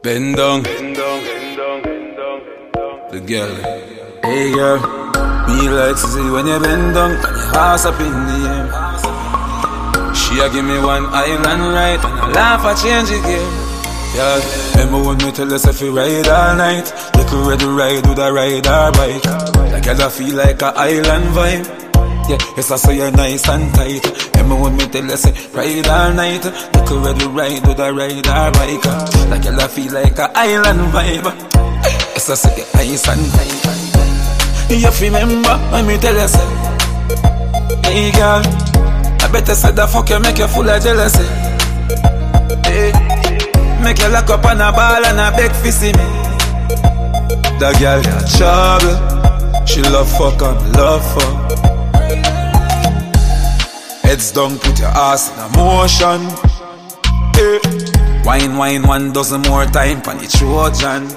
Bend down, the girl. Hey girl, me like to see when you bend down and your ass up in the air. She a give me one island ride and I laugh at change again. Yeah, remember when me tell us if you ride all night, you could ready ride with a ride or bike. Like I feel like a island vibe. Yeah, yes I say you're nice and tight. Remember when me tell us ride all night, you could ready ride with a ride or bike. Like I feel like a island vibe. Yes I say you're nice and tight. You remember when me tell us, hey girl, I better say the fuck you make you full of jealousy. Hey, make you lock up on a ball and a beg for see me. The girl got trouble, she love fuck and love fuck. Heads down, put your ass in a motion. Hey, wine, wine, 1 dozen more time pan the Trojan.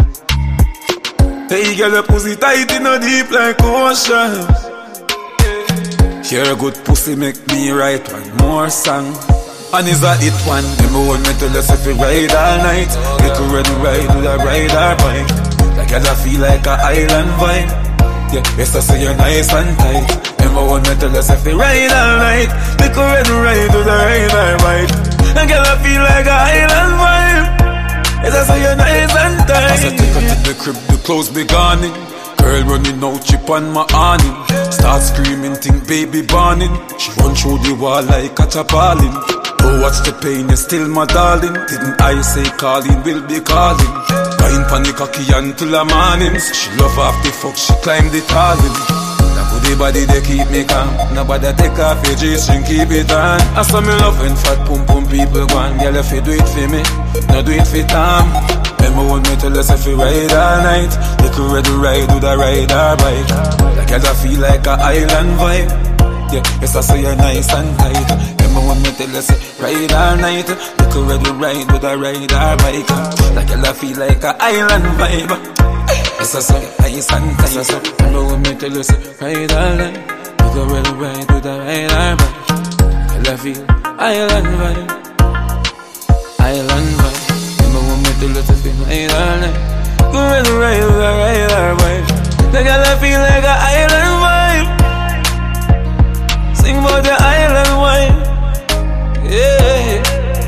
Hey girl, your pussy tight in a deep like ocean. Hear a good pussy make me write one more song. And is that it one? Remember when me tell us if you ride all night, you could ready ride with a ride or bike. Like I feel like a island vibe. Yeah, yes I say you're nice and tight. Remember when me tell us if you ride all night, you could ready ride with a ride or bike. And girl I feel like a island vibe. Yes I say you're nice and tight. As I take her to the crib, the clothes be gone. Girl running out, chip on my awning. Start screaming, think baby burning. She run through the wall like a chapalin. Oh, what's the pain? You're still my darling. Didn't I say calling will be calling? Wine pan the cocky until the morning. So she love off the fuck, she climb the tallin. That booty body they keep me calm. Nobody take off your G-string, keep it on. I saw me love when fat pum pum people gone. Girl, if you do it for me, no do it for Tom. Remember when me tell us if you ride all night, you could ready ride with a ride or bike. Like I feel like a island vibe. Yeah, yes I say you're nice and tight. Remember when me tell us ride all night, you could ready ride with a ride or bike. Like I feel like a island vibe. Yes I say you're nice and tight. Remember when me tell us ride all night, you could ready ride with a ride or bike. I feel island vibe. Island vibe. The letters been ride all night. Go ride or vibe. Like I feel like a island vibe. Sing about the island vibe. Yeah,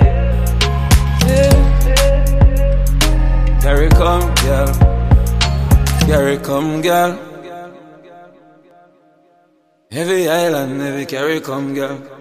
yeah. Carry come, girl. Carry come, girl. Every island, every carry come, girl.